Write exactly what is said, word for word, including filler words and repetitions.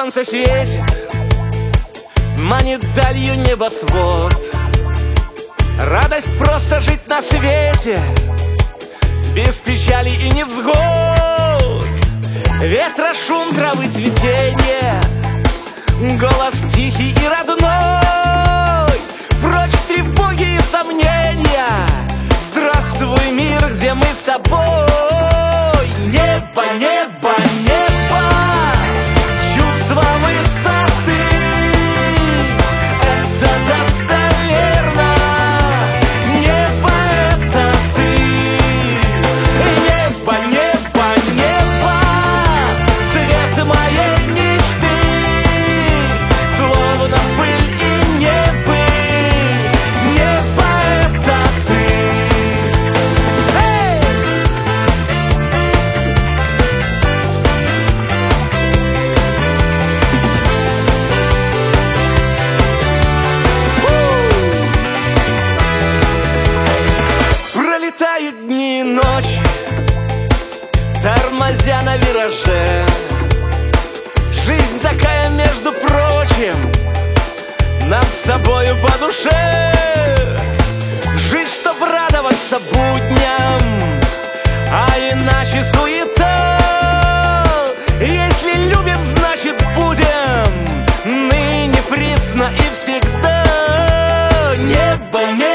солнце светит, манит далью небосвод. Радость просто жить на свете, без печали и невзгод. Ветра шум, травы цветенье, голос тихий и родной. Прочь тревоги и сомнения, здравствуй, мир, где мы с тобой. Небо, небо, небо, чувство высоты, это достоверно. Небо — это ты. Небо, небо, небо, свет моей мечты, словно пыль и небо. Небо — это ты. Эй! Пролетают дни и ночи, тормозя на вираже. Жизнь такая, между прочим, нам с тобою по душе. Жить, чтоб радоваться будням, а иначе суета. Если любим, значит будем ныне, присно и всегда. Небо, небо,